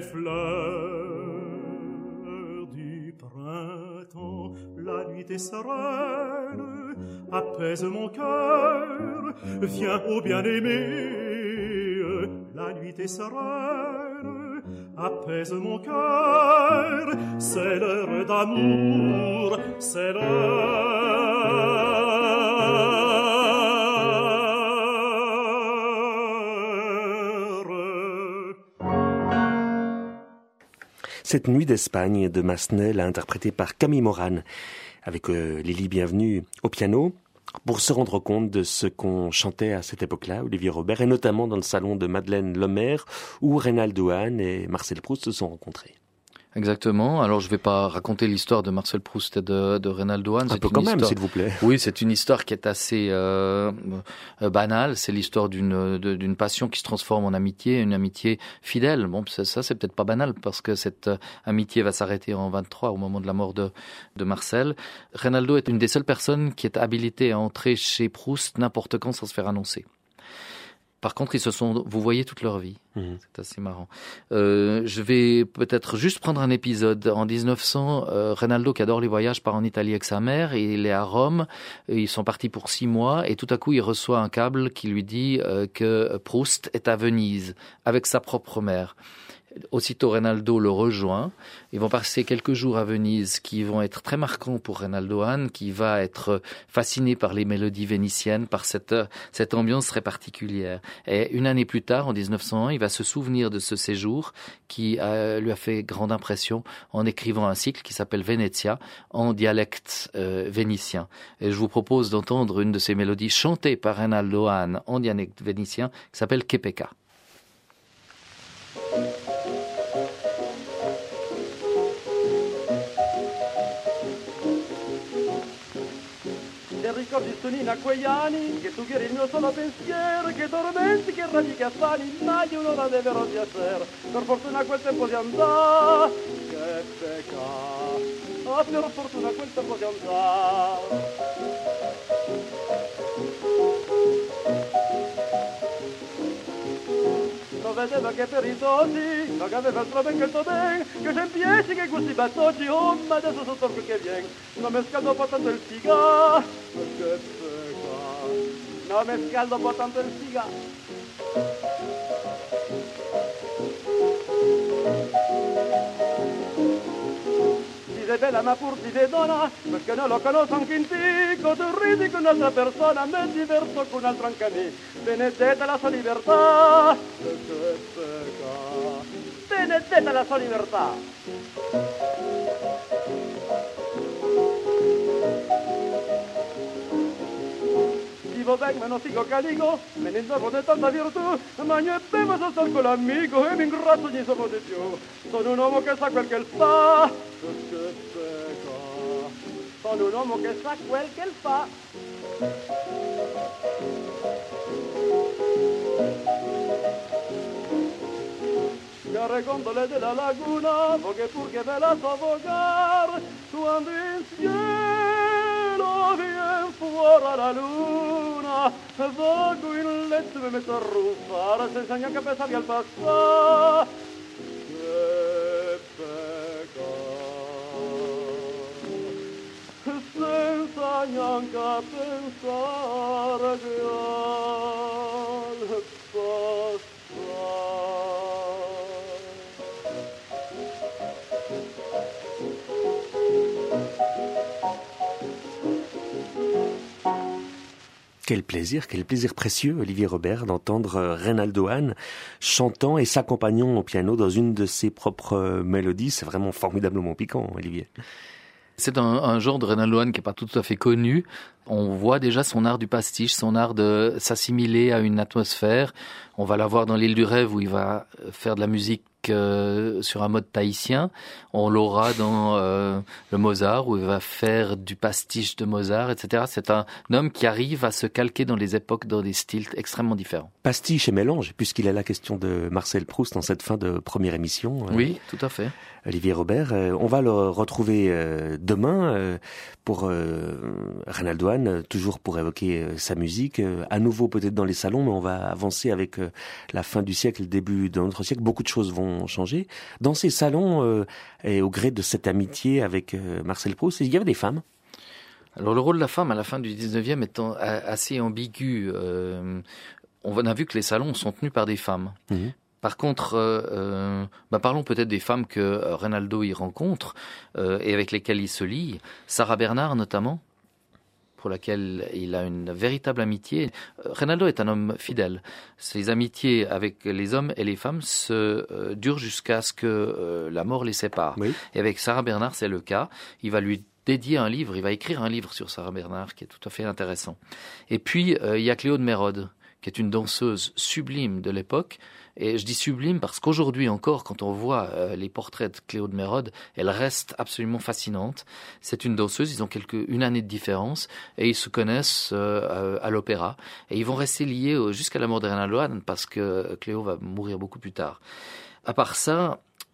fleurs du printemps. La nuit est sereine, apaise mon cœur. Viens, ô bien-aimé, la nuit est sereine, apaise mon cœur. C'est l'heure d'amour, c'est l'heure. Cette nuit d'Espagne de Massenet, l'a interprétée par Camille Moran, avec euh, Lily Bienvenue au piano, pour se rendre compte de ce qu'on chantait à cette époque-là, Olivier Robert, et notamment dans le salon de Madeleine Lemaire, où Reynaldo Hahn et Marcel Proust se sont rencontrés. Exactement. Alors, je vais pas raconter l'histoire de Marcel Proust et de, de Reynaldo Hahn. Un peu quand même, histoire... s'il vous plaît. Oui, c'est une histoire qui est assez euh, euh, banale. C'est l'histoire d'une de, d'une passion qui se transforme en amitié, une amitié fidèle. Bon, ça, ça c'est peut-être pas banal parce que cette euh, amitié va s'arrêter en vingt-trois au moment de la mort de, de Marcel. Reynaldo est une des seules personnes qui est habilitée à entrer chez Proust n'importe quand sans se faire annoncer. Par contre, ils se sont vous voyez toute leur vie. Mmh. C'est assez marrant. Euh, je vais peut-être juste prendre un épisode. En dix-neuf cents, euh, Reynaldo, qui adore les voyages, part en Italie avec sa mère. Et il est à Rome. Et ils sont partis pour six mois. Et tout à coup, il reçoit un câble qui lui dit euh, que Proust est à Venise avec sa propre mère. Aussitôt, Reynaldo le rejoint. Ils vont passer quelques jours à Venise qui vont être très marquants pour Reynaldo Hahn, qui va être fasciné par les mélodies vénitiennes, par cette, cette ambiance très particulière. Et une année plus tard, en dix-neuf cent un, il va se souvenir de ce séjour qui a, lui a fait grande impression en écrivant un cycle qui s'appelle Venezia en dialecte euh, vénitien. Et je vous propose d'entendre une de ces mélodies chantées par Reynaldo Hahn en dialecte vénitien qui s'appelle Che Pecca. Te ricordi Stonina quegli anni che tu che eri il mio solo pensiero, che tormenti, che raggi, che affani, mai un'ora deve piacere. Per fortuna quel tempo di andare, che peccato, ah, per fortuna quel tempo di andare. Lo vedeva che per i dosi, ma che aveva il ben che il tuo ben, che c'è in piedi, che gusti battoggi, oh, ma adesso sotto quel che viene, non mi scaldo po' tanto il sigà, che peccato, non mi scaldo po' tanto il sigà. Di bella ma pur di vedona, perché non lo conosco anche in tico, tu ridi con un'altra persona, me diverto con un altro anche a me, benedetta la sua libertà, che peccato, benedetta la sua libertà. Vivo ben, me non sigo caligo, me ne insorgo di tanta virtù, ma io e bevo sono stato con l'amico e mi ingrazzo di insomma di più. Sono un uomo che sa quel che fa, che peccato, sono un uomo che sa quel che fa. Care gondole della laguna, voghe pur che ve la so vogar, quando in cielo vien fuori la luna, vago in letto e mi metto a ruffare, senza neanche pensare al passato. Che peccato, senza neanche pensare che al passato. Quel plaisir, quel plaisir précieux, Olivier Robert, d'entendre Reynaldo Hahn chantant et s'accompagnant au piano dans une de ses propres mélodies. C'est vraiment formidablement piquant, Olivier. C'est un, un genre de Reynaldo Hahn qui n'est pas tout à fait connu. On voit déjà son art du pastiche, son art de s'assimiler à une atmosphère. On va l'avoir dans l'île du rêve où il va faire de la musique euh, sur un mode tahitien. On l'aura dans euh, le Mozart où il va faire du pastiche de Mozart, et cetera. C'est un homme qui arrive à se calquer dans les époques, dans des styles extrêmement différents. Pastiche et mélange, puisqu'il est la question de Marcel Proust dans cette fin de première émission. Oui, tout à fait. Olivier Robert, euh, on va le retrouver euh, demain euh, pour euh, Reynaldo Hahn, toujours pour évoquer euh, sa musique, euh, à nouveau peut-être dans les salons, mais on va avancer avec euh, la fin du siècle, le début de notre siècle. Beaucoup de choses vont changer. Dans ces salons, euh, et au gré de cette amitié avec euh, Marcel Proust, il y avait des femmes. Alors le rôle de la femme à la fin du dix-neuvième étant assez ambigu, euh, on a vu que les salons sont tenus par des femmes. Mmh. Par contre, euh, euh, bah parlons peut-être des femmes que euh, Reynaldo y rencontre euh, et avec lesquelles il se lie. Sarah Bernhardt notamment, pour laquelle il a une véritable amitié. Euh, Reynaldo est un homme fidèle. Ses amitiés avec les hommes et les femmes se euh, durent jusqu'à ce que euh, la mort les sépare. Oui. Et avec Sarah Bernhardt, c'est le cas. Il va lui dédier un livre, il va écrire un livre sur Sarah Bernhardt qui est tout à fait intéressant. Et puis, euh, il y a Cléo de Mérode, qui est une danseuse sublime de l'époque. Et je dis sublime parce qu'aujourd'hui encore, quand on voit euh, les portraits de Cléo de Mérode, elle reste absolument fascinante. C'est une danseuse, ils ont quelques, une année de différence et ils se connaissent euh, à l'opéra. Et ils vont rester liés euh, jusqu'à la mort de Reynaldo Hahn parce que Cléo va mourir beaucoup plus tard. À part ça,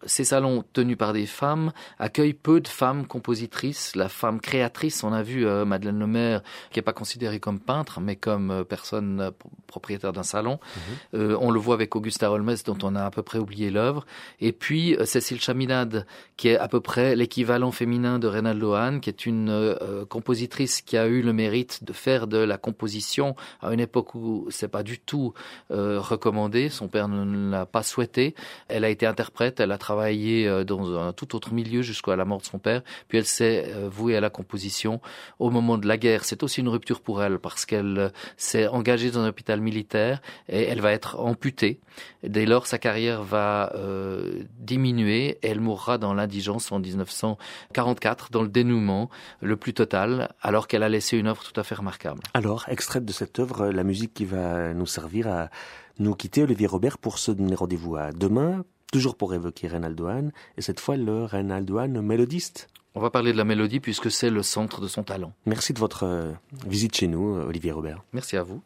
ces salons tenus par des femmes accueillent peu de femmes compositrices. La femme créatrice, on a vu euh, Madeleine Lemaire, qui n'est pas considérée comme peintre, mais comme euh, personne euh, propriétaire d'un salon. Mmh. Euh, on le voit avec Augusta Holmes, dont on a à peu près oublié l'œuvre. Et puis euh, Cécile Chaminade, qui est à peu près l'équivalent féminin de Reynaldo Hahn, qui est une euh, compositrice qui a eu le mérite de faire de la composition à une époque où c'est pas du tout euh, recommandé. Son père ne l'a pas souhaité. Elle a été interprète, elle a travaillé euh, dans un tout autre milieu jusqu'à la mort de son père. Puis elle s'est euh, vouée à la composition au moment de la guerre. C'est aussi une rupture pour elle parce qu'elle euh, s'est engagée dans un hôpital militaire et elle va être amputée. Dès lors, sa carrière va euh, diminuer et elle mourra dans l'indigence en dix-neuf cent quarante-quatre, dans le dénouement le plus total, alors qu'elle a laissé une œuvre tout à fait remarquable. Alors, extraite de cette œuvre, la musique qui va nous servir à nous quitter, Olivier Robert, pour se donner rendez-vous à demain, toujours pour évoquer Reynaldo Hahn, et cette fois le Reynaldo Hahn mélodiste. On va parler de la mélodie puisque c'est le centre de son talent. Merci de votre euh, visite chez nous, Olivier Robert. Merci à vous.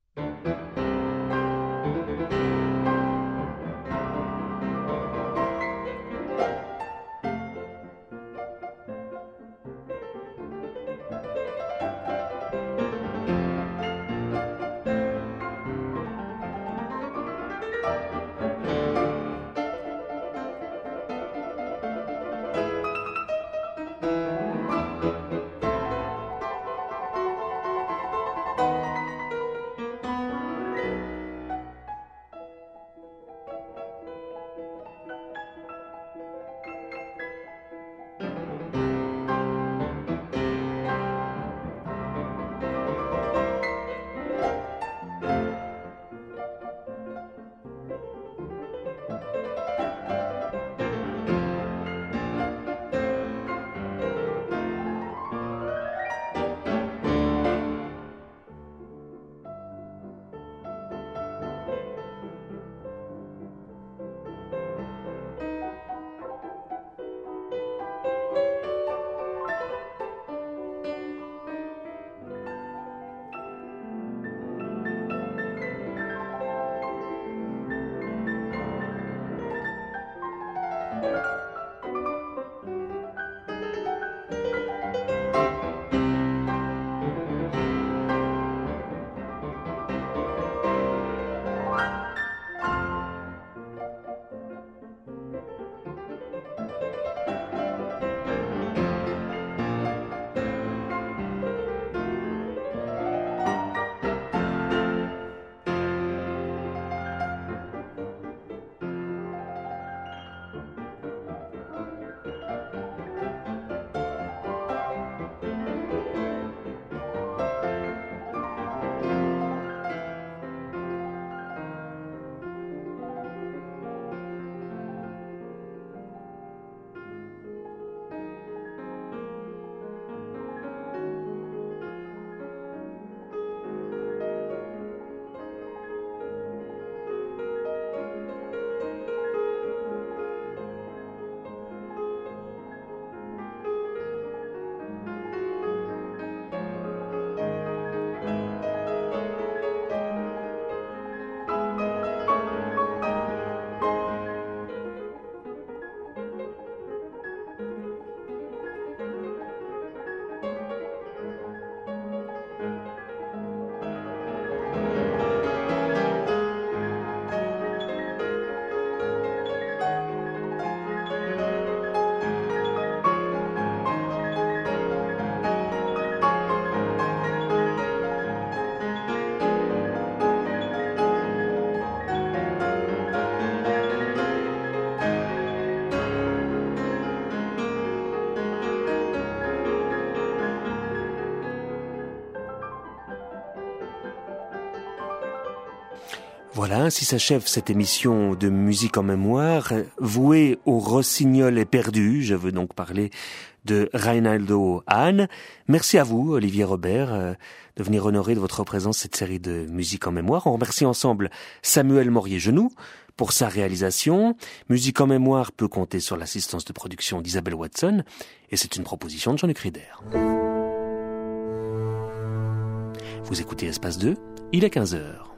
Voilà, ainsi s'achève cette émission de musique en mémoire, vouée au rossignol éperdu. Je veux donc parler de Reynaldo Hahn. Merci à vous, Olivier Robert, de venir honorer de votre présence cette série de musique en mémoire. On remercie ensemble Samuel Morier-Genoux pour sa réalisation. Musique en mémoire peut compter sur l'assistance de production d'Isabelle Watson, et c'est une proposition de Jean-Luc Rider. Vous écoutez Espace deux, il est quinze heures.